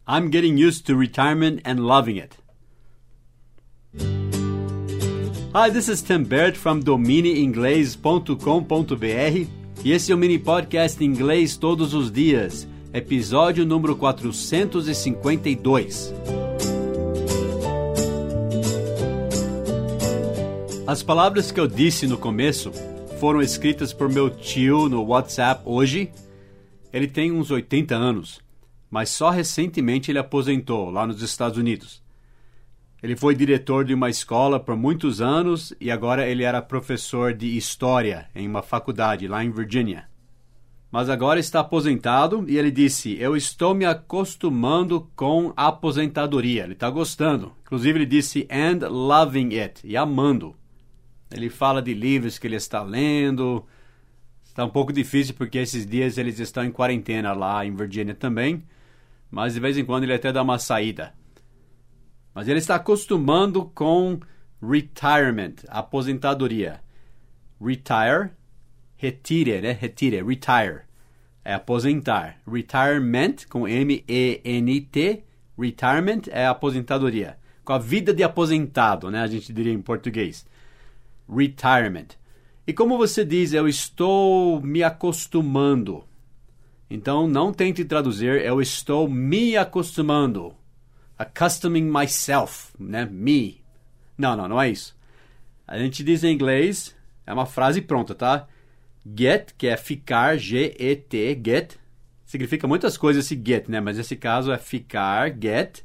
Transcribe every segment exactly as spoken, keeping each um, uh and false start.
I'm getting used to retirement and loving it. Hi, this is Tim Baird from domine inglês ponto com ponto b r e esse é o mini podcast Inglês Todos os Dias, episódio número quatrocentos e cinquenta e dois. As palavras que eu disse no começo foram escritas por meu tio no WhatsApp hoje. Ele tem uns oitenta anos, mas só recentemente ele aposentou lá nos Estados Unidos. Ele foi diretor de uma escola por muitos anos e agora ele era professor de História em uma faculdade lá em Virgínia. Mas agora está aposentado e ele disse, eu estou me acostumando com a aposentadoria. Ele está gostando. Inclusive ele disse, and loving it, e amando. Ele fala de livros que ele está lendo. Está um pouco difícil porque esses dias eles estão em quarentena lá em Virgínia também. Mas de vez em quando ele até dá uma saída. Mas ele está acostumando com retirement, aposentadoria. Retire, retire, né? Retire, retire. É aposentar. Retirement, com M E N T, retirement é aposentadoria. Com a vida de aposentado, né? A gente diria em português. Retirement. E como você diz, eu estou me acostumando. Então, não tente traduzir, eu estou me acostumando. Accustoming myself, né? Me. Não, não, não é isso. A gente diz em inglês, é uma frase pronta, tá? Get, que é ficar, G E T, get. Significa muitas coisas esse get, né? Mas nesse caso é ficar, get.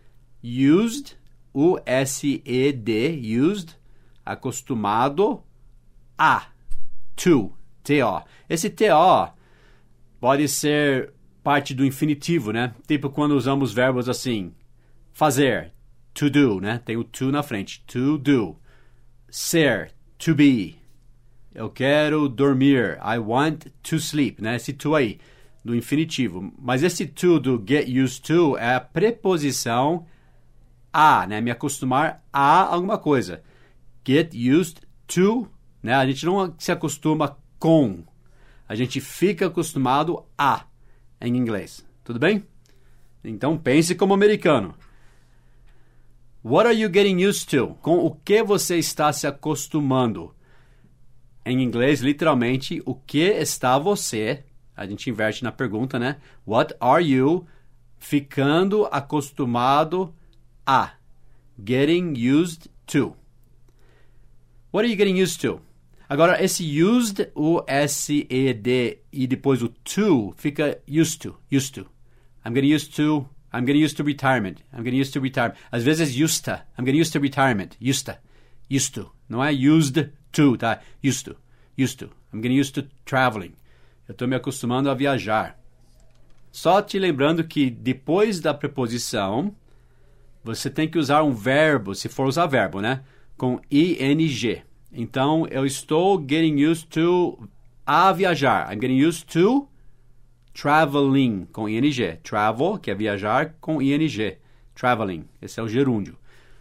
Used, U S E D, used. Acostumado, a. To, T O. Esse T O pode ser parte do infinitivo, né? Tipo quando usamos verbos assim. Fazer, to do, né? Tem o to na frente. To do. Ser, to be. Eu quero dormir. I want to sleep, né? Esse to aí, do infinitivo. Mas esse to do get used to é a preposição a, né? Me acostumar a alguma coisa. Get used to, né? A gente não se acostuma com. A gente fica acostumado a, em inglês. Tudo bem? Então pense como americano. What are you getting used to? Com o que você está se acostumando? Em inglês, literalmente, o que está você? A gente inverte na pergunta, né? What are you ficando acostumado a? Getting used to. What are you getting used to? Agora, esse used, o S E D e depois o to, fica used to, used to. I'm getting used to... I'm getting used to retirement. I'm getting used to retirement. Às vezes, used to. I'm getting used to retirement. Used to. Used to. Não é used to, tá? Used to. Used to. I'm getting used to traveling. Eu estou me acostumando a viajar. Só te lembrando que depois da preposição, você tem que usar um verbo, se for usar verbo, né? Com ing. Então, eu estou getting used to a viajar. I'm getting used to traveling, com ing. Travel, que é viajar, com ing. Traveling. Esse é o gerúndio.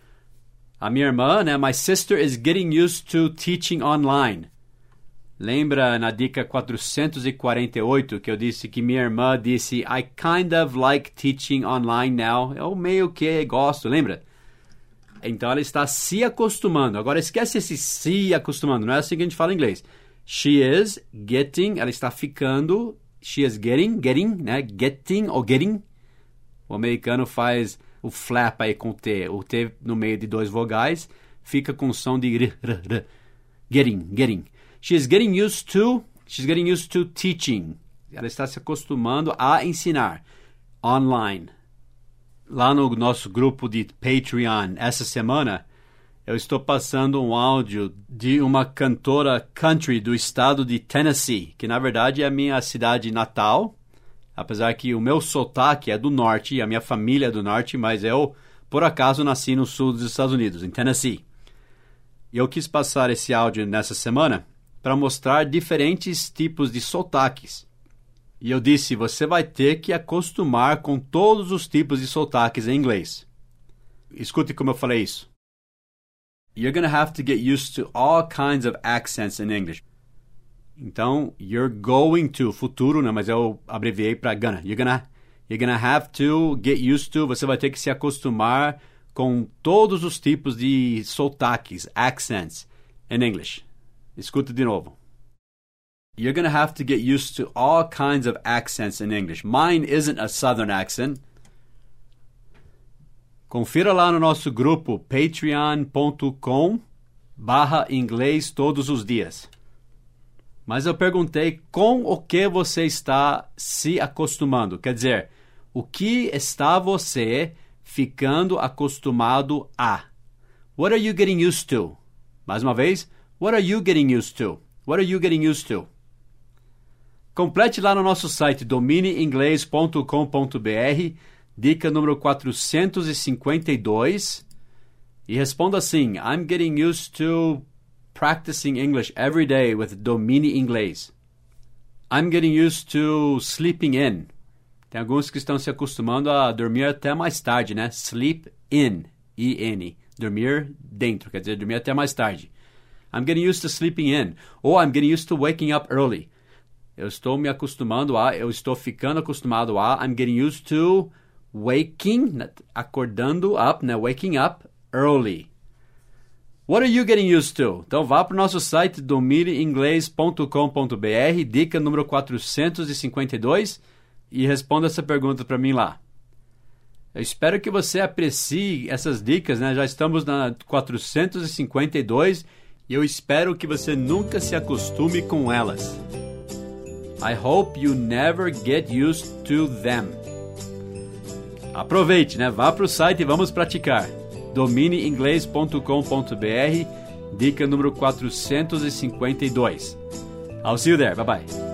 A minha irmã, né? My sister is getting used to teaching online. Lembra na dica quatrocentos e quarenta e oito que eu disse que minha irmã disse I kind of like teaching online now. Eu meio que gosto, lembra? Então ela está se acostumando. Agora esquece esse se acostumando. Não é assim que a gente fala em inglês. She is getting, ela está ficando... She is getting, getting, né? Getting ou getting. O americano faz o flap aí com o T. O T no meio de dois vogais fica com o som de r, r, r. Getting, getting. She is getting used to, she's getting used to teaching. Ela está se acostumando a ensinar online. Lá no nosso grupo de Patreon, essa semana, eu estou passando um áudio de uma cantora country do estado de Tennessee, que na verdade é a minha cidade natal, apesar que o meu sotaque é do norte e a minha família é do norte, mas eu, por acaso, nasci no sul dos Estados Unidos, em Tennessee. E eu quis passar esse áudio nessa semana para mostrar diferentes tipos de sotaques. E eu disse, você vai ter que acostumar com todos os tipos de sotaques em inglês. Escute como eu falei isso. You're going to have to get used to all kinds of accents in English. Então, you're going to, futuro, né? Mas eu abreviei para gonna. You're gonna You're gonna have to get used to. Você vai ter que se acostumar com todos os tipos de sotaques, accents, in English. Escuta de novo. You're gonna have to get used to all kinds of accents in English. Mine isn't a southern accent. Confira lá no nosso grupo patreon ponto com barra inglês todos os dias. Mas eu perguntei com o que você está se acostumando. Quer dizer, o que está você ficando acostumado a? What are you getting used to? Mais uma vez, what are you getting used to? What are you getting used to? Complete lá no nosso site domine inglês ponto com ponto b r, dica número quatrocentos e cinquenta e dois, e responda assim: I'm getting used to practicing English every day with Domine Inglês. I'm getting used to sleeping in. Tem alguns que estão se acostumando a dormir até mais tarde, né? Sleep in, I N. Dormir dentro, quer dizer, dormir até mais tarde. I'm getting used to sleeping in. Ou I'm getting used to waking up early. Eu estou me acostumando a, eu estou ficando acostumado a, I'm getting used to waking, acordando up, né? Waking up early. What are you getting used to? Então vá para o nosso site domine inglês ponto com ponto b r, dica número quatrocentos e cinquenta e dois, e responda essa pergunta para mim lá. Eu espero que você aprecie essas dicas, né? Já estamos na quatrocentos e cinquenta e dois e eu espero que você nunca se acostume com elas. I hope you never get used to them. Aproveite, né? Vá para o site e vamos praticar. domine inglês ponto com ponto b r, dica número quatrocentos e cinquenta e dois. I'll see you there. Bye bye.